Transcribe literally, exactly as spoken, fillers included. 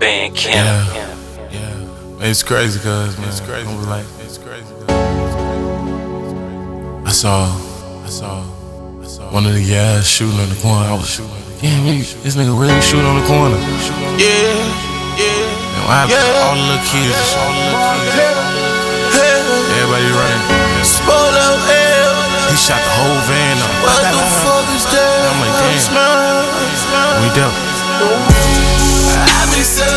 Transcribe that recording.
Bandcamp. Yeah, yeah. It's crazy, cuz, man. It's crazy. I was like, it's crazy. I saw, I saw, I saw one of the guys shooting on the corner. I was shooting. Yeah, man, this nigga really shooting on the corner. Yeah, yeah. And what happened? Yeah. All the little kids, all the little kids. Everybody running. Spoil up hell. He shot the whole van up. What the fuck is that? I'm like, damn. We dealt. I be so